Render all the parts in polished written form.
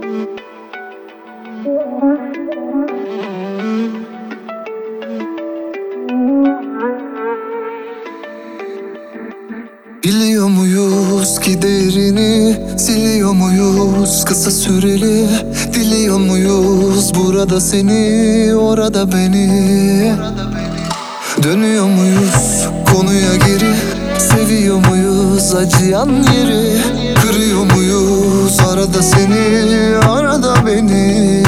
Biliyor muyuz ki değerini, siliyor muyuz kısa süreli? Diliyor muyuz burada seni, orada beni? Dönüyor muyuz konuya geri? Seviyor muyuz acıyan yeri? Kırıyor muyuz arada seni, arada beni?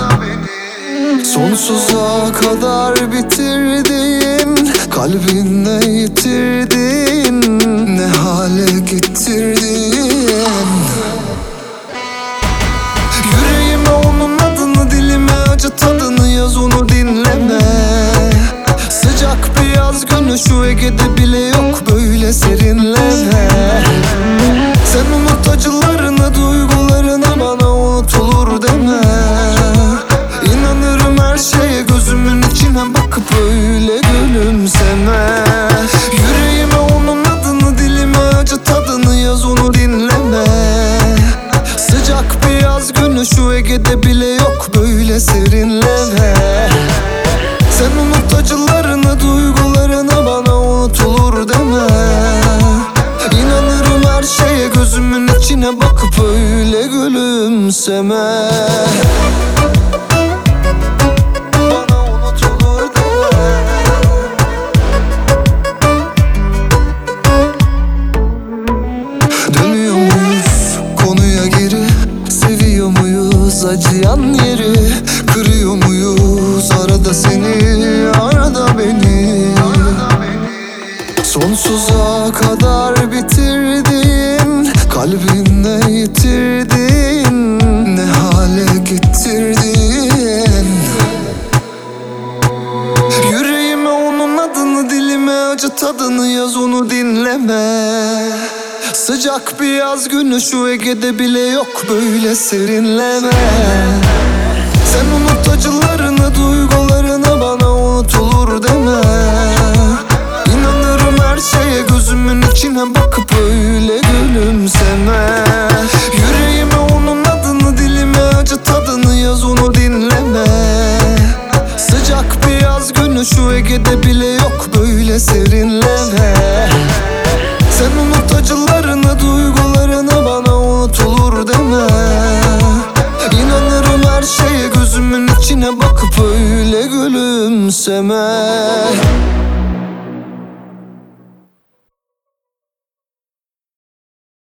Sonsuza kadar bitirdin, kalbinle yitirdin, ne hale getirdin. Yüreğime onun adını, dilime acı tadını yaz, onu dinleme. Sıcak bir yaz günü şu Ege'de bile yok böyle serinleme. Sen unut acılarını, duygularını, bana unutulur deme. İnanırım her şeye, gözümün içine bakıp öyle gülümseme. Yüreğime onun adını, dilime acı tadını yaz, onu dinleme. Sıcak bir yaz günü şu Ege'de bile yok böyle serinleme. Sen unut acılarını, duygularını, bana unutulur deme. İnanırım her şeye, gözümün içine bakıp öyle gülümseme. Dönüyor muyuz konuya geri? Seviyor muyuz acıyan yeri? Kırıyor muyuz arada seni, arada beni? Sonsuza kadar bitirdin, kalbinle yitirdin, ne hale getirdin. Yüreğime onun adını, dilime acı tadını yaz, onu dinleme. Sıcak bir yaz günü şu Ege'de bile yok böyle serinleme. Sen unut acılarını, duygularını, bana unutulur deme. İnanırım her şeye, gözümün içine bakıp öyle gülümseme. Yüreğime onun adını, dilime acı tadını yaz, onu dinleme. Sıcak bir yaz günü şu Ege'de bile yok böyle serinleme.